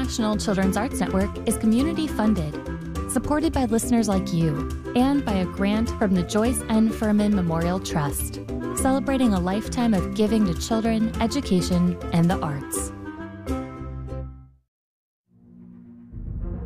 National Children's Arts Network is community funded, supported by listeners like you, and by a grant from the Joyce N. Furman Memorial Trust, celebrating a lifetime of giving to children, education, and the arts.